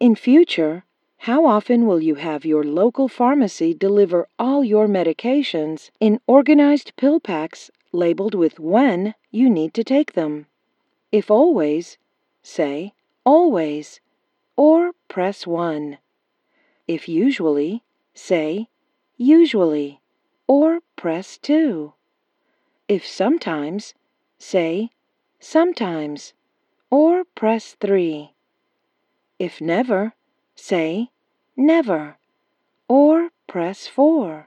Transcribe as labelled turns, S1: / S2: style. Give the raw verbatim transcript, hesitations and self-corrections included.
S1: In future, how often will you have your local pharmacy deliver all your medications in organized pill packs labeled with when you need to take them? If always, say always, or press one. If usually, say usually, or press two. If sometimes, say sometimes, or press three. If never, say never, or press four.